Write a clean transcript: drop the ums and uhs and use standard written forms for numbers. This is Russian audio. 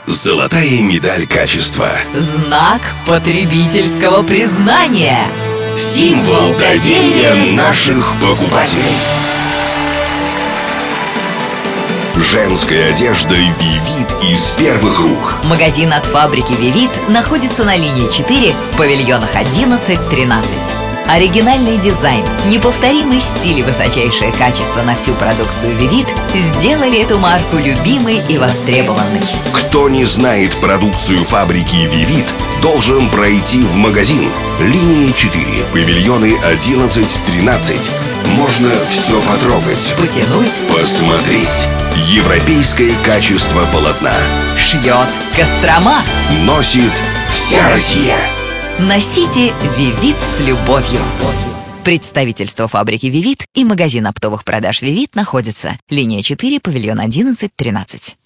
Золотая медаль качества. Знак потребительского признания. Символ доверия наших покупателей. Женская одежда «Вивит» из первых рук. Магазин от фабрики «Вивит» находится на линии 4 в павильонах 11-13. Оригинальный дизайн, неповторимый стиль и высочайшее качество на всю продукцию «Вивит» сделали эту марку любимой и востребованной. Кто не знает продукцию фабрики «Вивит», должен пройти в магазин. Линия 4, павильоны 11-13. Можно все потрогать, Потянуть, посмотреть. Европейское качество полотна. шьет Кострома. Носит вся Россия. Носите «Вивит» с любовью. Представительство фабрики «Вивит» и магазин оптовых продаж «Вивит» находится. Линия 4, павильон 11-13.